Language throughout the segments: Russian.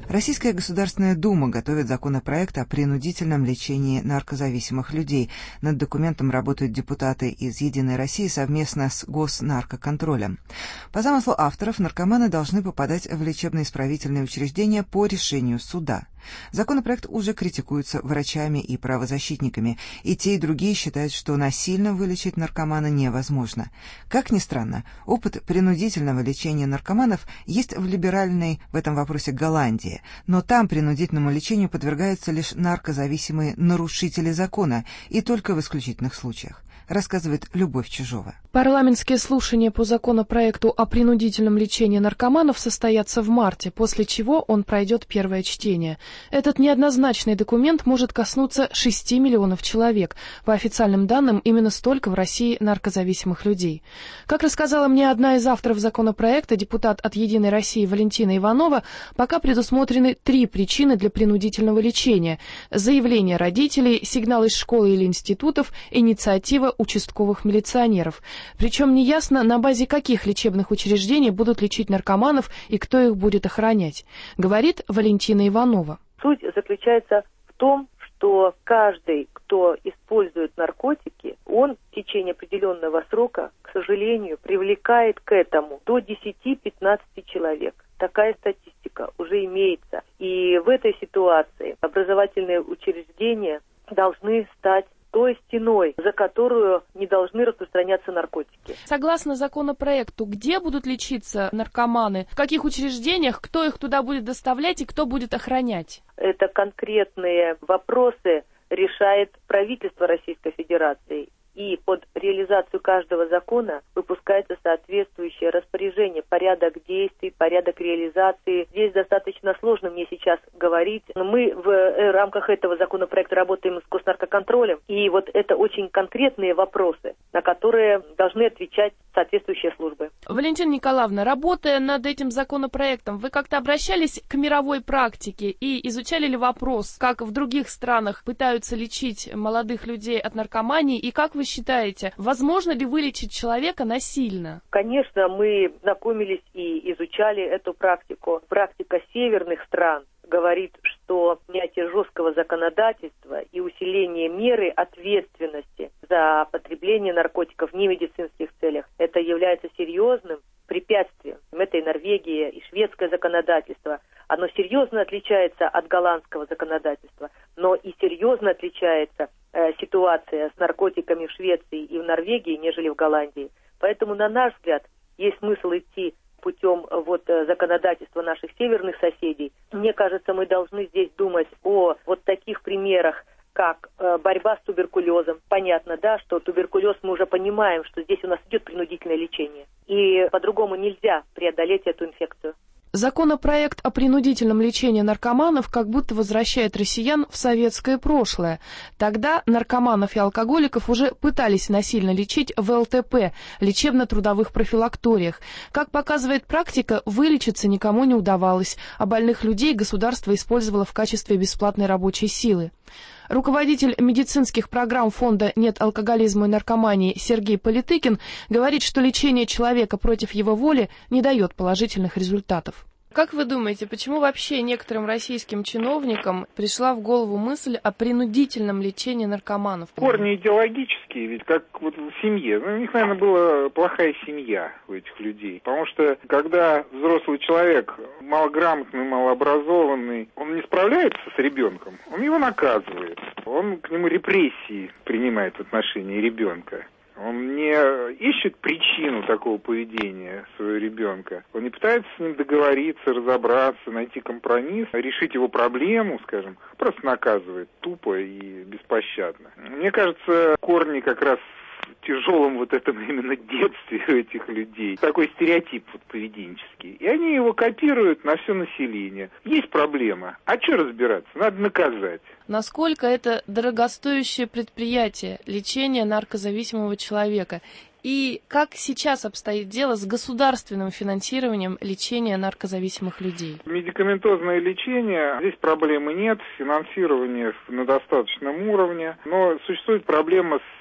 Российская Государственная Дума готовит законопроект о принудительном лечении наркозависимых людей. Над документом работают депутаты из «Единой России» совместно с Госнаркоконтролем. По замыслу авторов, наркоманы должны попадать в лечебно-исправительные учреждения по решению суда. Законопроект уже критикуется врачами и правозащитниками, и те, и другие считают, что насильно вылечить наркомана невозможно. Как ни странно, опыт принудительного лечения наркоманов есть в либеральной в этом вопросе Голландии, но там принудительному лечению подвергаются лишь наркозависимые нарушители закона, и только в исключительных случаях, рассказывает Любовь Чижова. Парламентские слушания по законопроекту о принудительном лечении наркоманов состоятся в марте, после чего он пройдет первое чтение. Этот неоднозначный документ может коснуться 6 миллионов человек. По официальным данным, именно столько в России наркозависимых людей. Как рассказала мне одна из авторов законопроекта, депутат от «Единой России» Валентина Иванова, пока предусмотрены 3 причины для принудительного лечения: заявление родителей, сигнал из школы или институтов, инициатива участковых милиционеров. Причем неясно, на базе каких лечебных учреждений будут лечить наркоманов и кто их будет охранять, говорит Валентина Иванова. Суть заключается в том, что каждый, кто использует наркотики, он в течение определенного срока, к сожалению, привлекает к этому до 10-15 человек. Такая статистика уже имеется. И в этой ситуации образовательные учреждения должны стать той стеной, за которую не должны распространяться наркотики. Согласно законопроекту, где будут лечиться наркоманы, в каких учреждениях, кто их туда будет доставлять и кто будет охранять? Это конкретные вопросы решает правительство Российской Федерации. И под реализацию каждого закона выпускается соответствующее распоряжение, порядок действий, порядок реализации. Здесь достаточно сложно мне сейчас говорить. Но мы в рамках этого законопроекта работаем с Госнаркоконтролем. И вот это очень конкретные вопросы, на которые должны отвечать соответствующие службы. Валентина Николаевна, работая над этим законопроектом, вы как-то обращались к мировой практике и изучали ли вопрос, как в других странах пытаются лечить молодых людей от наркомании, и как вы считаете, возможно ли вылечить человека насильно? Конечно, мы знакомились и изучали эту практику. Практика северных стран говорит, что принятие жесткого законодательства и усиление меры ответственности за потребление наркотиков в немедицинских целях, это является серьезным препятствием. Это и Норвегия, и шведское законодательство. Оно серьезно отличается от голландского законодательства, но и серьезно отличается ситуация с наркотиками в Швеции и в Норвегии, нежели в Голландии. Поэтому, на наш взгляд, есть смысл идти путем законодательства наших северных соседей. Мне кажется, мы должны здесь думать о таких примерах, как борьба с туберкулезом. Понятно, да, что туберкулез мы уже понимаем, что здесь у нас идет принудительное лечение. И по-другому нельзя преодолеть эту инфекцию. Законопроект о принудительном лечении наркоманов как будто возвращает россиян в советское прошлое. Тогда наркоманов и алкоголиков уже пытались насильно лечить в ЛТП, лечебно-трудовых профилакториях. Как показывает практика, вылечиться никому не удавалось, а больных людей государство использовало в качестве бесплатной рабочей силы. Руководитель медицинских программ фонда «Нет алкоголизма и наркомании» Сергей Политыкин говорит, что лечение человека против его воли не дает положительных результатов. Как вы думаете, почему вообще некоторым российским чиновникам пришла в голову мысль о принудительном лечении наркоманов? Корни идеологические, ведь как в семье. У них, наверное, была плохая семья у этих людей. Потому что, когда взрослый человек, малограмотный, малообразованный, он не справляется с ребенком, он его наказывает. Он к нему репрессии принимает в отношении ребенка. Он не ищет причину такого поведения своего ребенка. Он не пытается с ним договориться, разобраться, найти компромисс, решить его проблему, скажем. Просто наказывает тупо и беспощадно. Мне кажется, корни как раз в тяжелом этом именно детстве у этих людей. Такой стереотип поведенческий. И они его копируют на все население. Есть проблема. А что разбираться? Надо наказать. Насколько это дорогостоящее предприятие лечения наркозависимого человека? И как сейчас обстоит дело с государственным финансированием лечения наркозависимых людей? Медикаментозное лечение, здесь проблемы нет, финансирование на достаточном уровне, но существует проблема с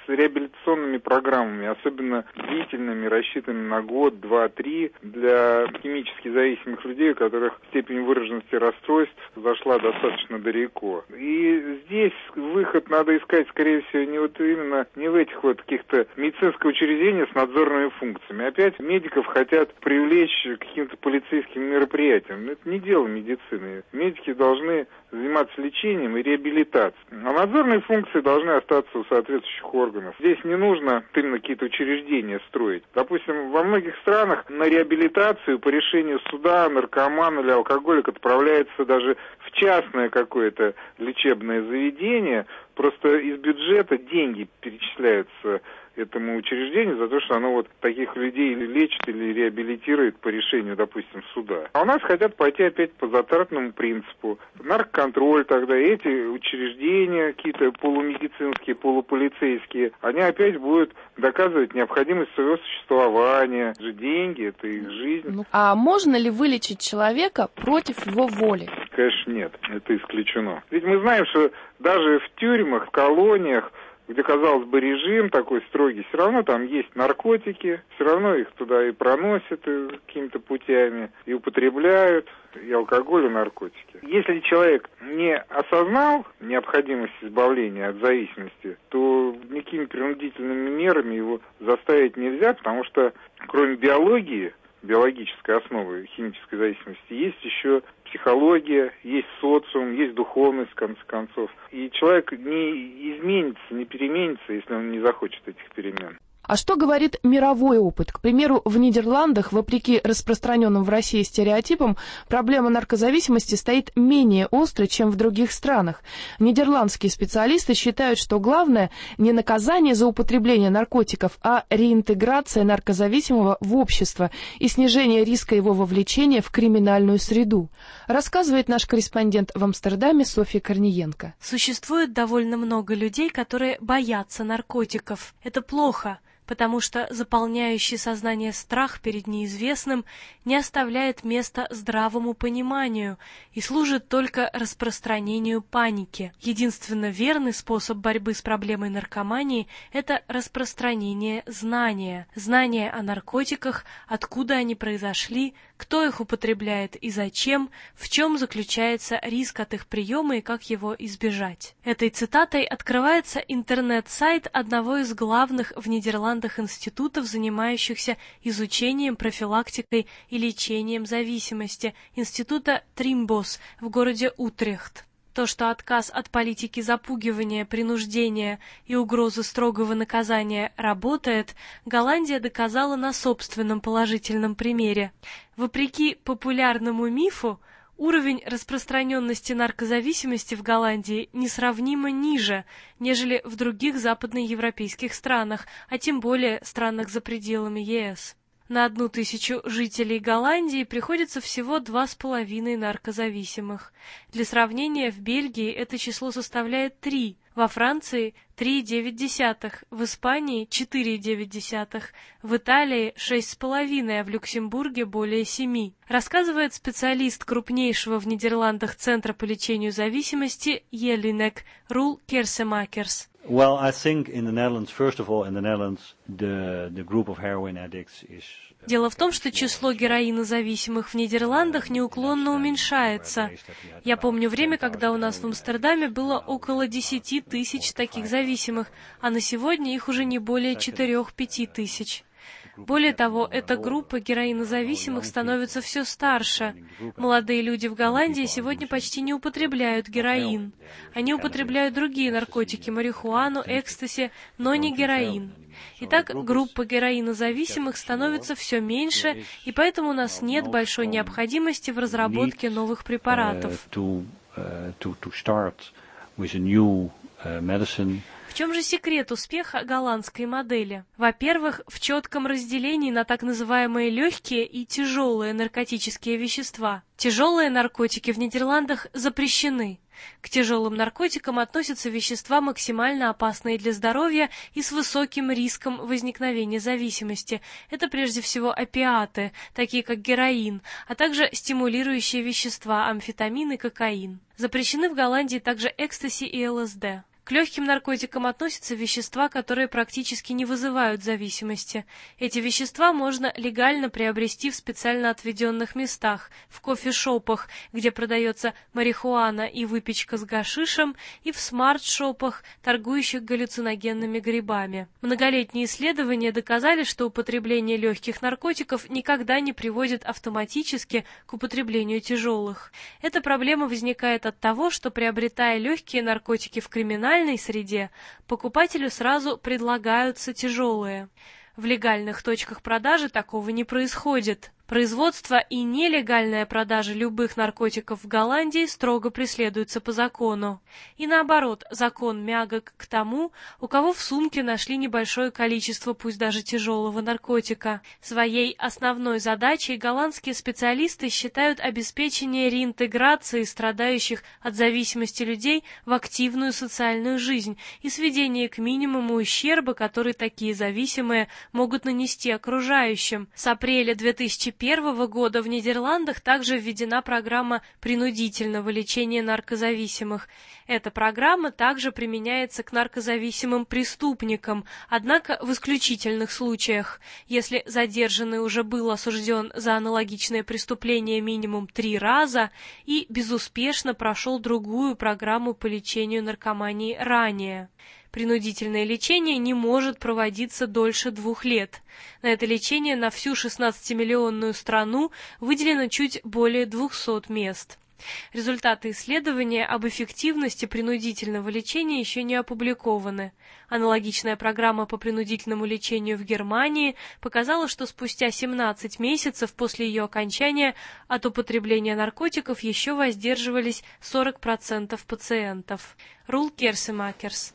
с реабилитационными программами, особенно длительными, рассчитанными на год, 2, 3, для химически зависимых людей, у которых степень выраженности расстройств зашла достаточно далеко. И здесь выход надо искать, скорее всего, не в этих вот каких-то медицинских учреждениях с надзорными функциями. Опять медиков хотят привлечь к каким-то полицейским мероприятиям. Это не дело медицины. Медики должны заниматься лечением и реабилитацией. А надзорные функции должны остаться у соответствующих органов. Здесь не нужно именно какие-то учреждения строить. Допустим, во многих странах на реабилитацию по решению суда наркоман или алкоголик отправляется даже в частное какое-то лечебное заведение. Просто из бюджета деньги перечисляются этому учреждению за то, что оно вот таких людей или лечит, или реабилитирует по решению, допустим, суда. А у нас хотят пойти опять по затратному принципу. Наркоконтроль тогда, эти учреждения, какие-то полумедицинские, полуполицейские, они опять будут доказывать необходимость своего существования. Это же деньги, это их жизнь. А можно ли вылечить человека против его воли? Конечно, нет, это исключено. Ведь мы знаем, что даже в тюрьмах, в колониях, где, казалось бы, режим такой строгий, все равно там есть наркотики, все равно их туда и проносят какими-то путями, и употребляют, и алкоголь, и наркотики. Если человек не осознал необходимость избавления от зависимости, то никакими принудительными мерами его заставить нельзя, потому что кроме биологии, биологической основы химической зависимости, есть еще психология, есть социум, есть духовность, в конце концов. И человек не изменится, не переменится, если он не захочет этих перемен. А что говорит мировой опыт? К примеру, в Нидерландах, вопреки распространенным в России стереотипам, проблема наркозависимости стоит менее остро, чем в других странах. Нидерландские специалисты считают, что главное не наказание за употребление наркотиков, а реинтеграция наркозависимого в общество и снижение риска его вовлечения в криминальную среду, рассказывает наш корреспондент в Амстердаме Софья Корниенко. Существует довольно много людей, которые боятся наркотиков. Это плохо, потому что заполняющий сознание страх перед неизвестным не оставляет места здравому пониманию и служит только распространению паники. Единственно верный способ борьбы с проблемой наркомании – это распространение знания. Знания о наркотиках, откуда они произошли, кто их употребляет и зачем, в чем заключается риск от их приема и как его избежать. Этой цитатой открывается интернет-сайт одного из главных в Нидерландах институтов, занимающихся изучением, профилактикой и лечением зависимости, института Тримбос в городе Утрехт. То, что отказ от политики запугивания, принуждения и угрозы строгого наказания работает, Голландия доказала на собственном положительном примере. Вопреки популярному мифу, уровень распространенности наркозависимости в Голландии несравнимо ниже, нежели в других западноевропейских странах, а тем более странах за пределами ЕС. На 1000 жителей Голландии приходится всего 2,5 наркозависимых. Для сравнения, в Бельгии это число составляет 3, во Франции 3,9, в Испании 4,9, в Италии 6,5, а в Люксембурге более 7. Рассказывает специалист крупнейшего в Нидерландах Центра по лечению зависимости Jelinek Roel Kersemekers. Well, I think in the Netherlands, first of all, in the Netherlands, the group of heroin addicts is... Дело в том, что число героинозависимых в Нидерландах неуклонно уменьшается. Я помню время, когда у нас в Амстердаме было около 10 тысяч таких зависимых, а на сегодня их уже не более 4-5 тысяч. Более того, эта группа героинозависимых становится все старше. Молодые люди в Голландии сегодня почти не употребляют героин. Они употребляют другие наркотики, марихуану, экстази, но не героин. Итак, группа героинозависимых становится все меньше, и поэтому у нас нет большой необходимости в разработке новых препаратов. В чем же секрет успеха голландской модели? Во-первых, в четком разделении на так называемые легкие и тяжелые наркотические вещества. Тяжелые наркотики в Нидерландах запрещены. К тяжелым наркотикам относятся вещества, максимально опасные для здоровья и с высоким риском возникновения зависимости. Это прежде всего опиаты, такие как героин, а также стимулирующие вещества, амфетамин и кокаин. Запрещены в Голландии также экстази и ЛСД. К легким наркотикам относятся вещества, которые практически не вызывают зависимости. Эти вещества можно легально приобрести в специально отведенных местах, в кофешопах, где продается марихуана и выпечка с гашишем, и в смарт-шопах, торгующих галлюциногенными грибами. Многолетние исследования доказали, что употребление легких наркотиков никогда не приводит автоматически к употреблению тяжелых. Эта проблема возникает от того, что, приобретая легкие наркотики в криминальной среде, покупателю сразу предлагаются тяжелые. В легальных точках продажи такого не происходит. Производство и нелегальная продажа любых наркотиков в Голландии строго преследуются по закону. И наоборот, закон мягок к тому, у кого в сумке нашли небольшое количество, пусть даже тяжелого наркотика. Своей основной задачей голландские специалисты считают обеспечение реинтеграции страдающих от зависимости людей в активную социальную жизнь и сведение к минимуму ущерба, который такие зависимые могут нанести окружающим. С апреля 2001 года в Нидерландах также введена программа принудительного лечения наркозависимых. Эта программа также применяется к наркозависимым преступникам, однако в исключительных случаях. Если задержанный уже был осужден за аналогичное преступление минимум 3 раза и безуспешно прошел другую программу по лечению наркомании ранее. Принудительное лечение не может проводиться дольше 2 лет. На это лечение на всю 16-миллионную страну выделено чуть более 200 мест. Результаты исследования об эффективности принудительного лечения еще не опубликованы. Аналогичная программа по принудительному лечению в Германии показала, что спустя 17 месяцев после ее окончания от употребления наркотиков еще воздерживались 40% пациентов. Рул Керсемакерс.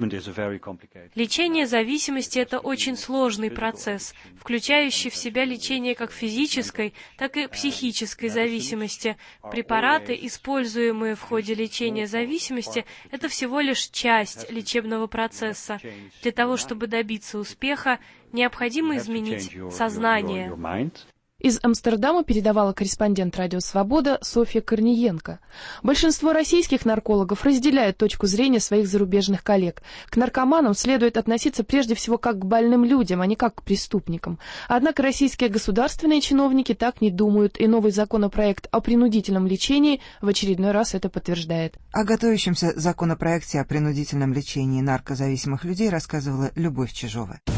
Лечение зависимости – это очень сложный процесс, включающий в себя лечение как физической, так и психической зависимости. Препараты, используемые в ходе лечения зависимости, это всего лишь часть лечебного процесса. Для того, чтобы добиться успеха, необходимо изменить сознание. Из Амстердама передавала корреспондент «Радио Свобода» Софья Корниенко. Большинство российских наркологов разделяют точку зрения своих зарубежных коллег. К наркоманам следует относиться прежде всего как к больным людям, а не как к преступникам. Однако российские государственные чиновники так не думают, и новый законопроект о принудительном лечении в очередной раз это подтверждает. О готовящемся законопроекте о принудительном лечении наркозависимых людей рассказывала Любовь Чижова.